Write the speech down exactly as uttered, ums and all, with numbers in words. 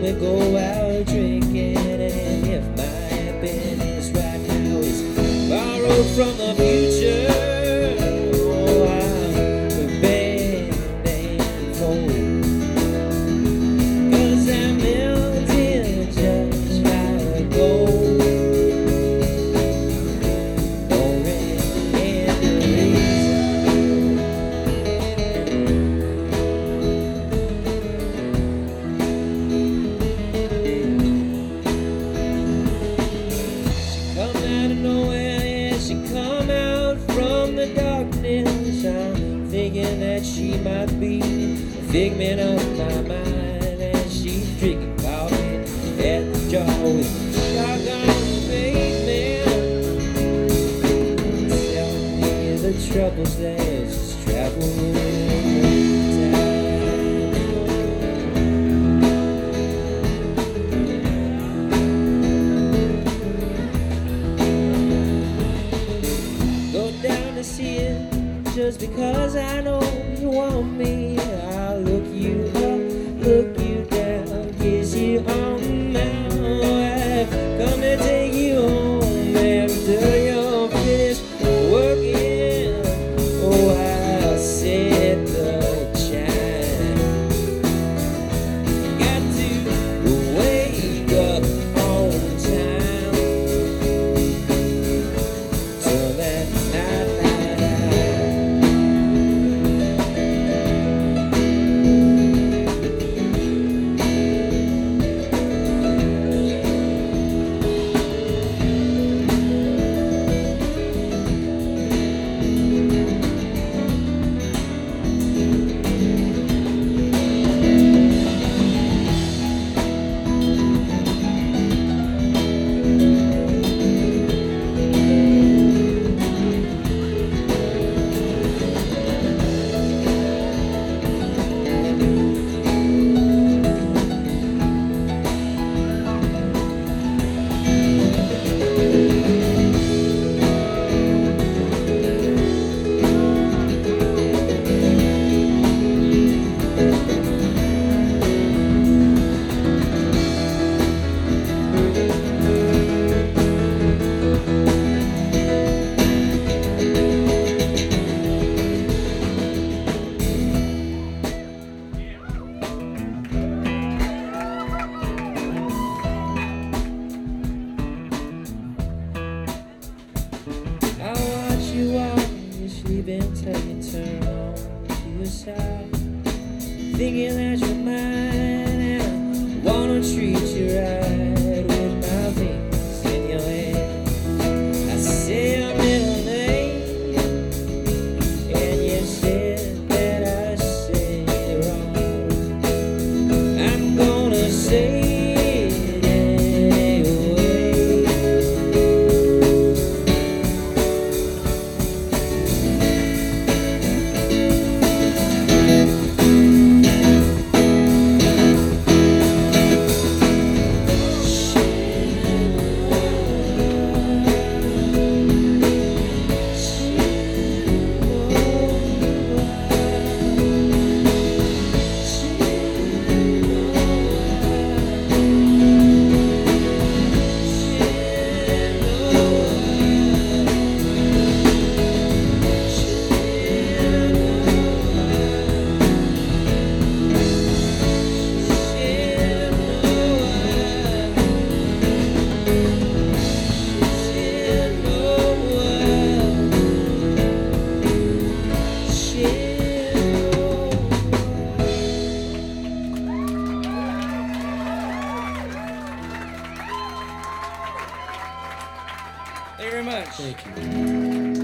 when we go out drinking. And if my happiness right now is borrowed from the future, oh, I'm bend and fold. 'Cause I'm melting just like gold. No rhyme and reason. She come out of nowhere, yeah, she come out from the darkness. I'm thinking that she might be a figment of my mind, and she's drinking coffee at the jar with shotgun on the pavement, telling me the troubles that she's traveling with time. Go down to see it just because I know you want me. I'll look you up, look you down, kiss you on the mouth. I've come to take you home after you're finished working. Oh, I'll set the chime. Got to wake up on time till that night light. I watch you while you're sleeping till you turn on to your side, thinking that you're mine, and I wanna treat you right with my fingers in your hand. I say your middle name, and you said that I said it wrong. I'm gonna say it anyway. Thank you very much. Thank you.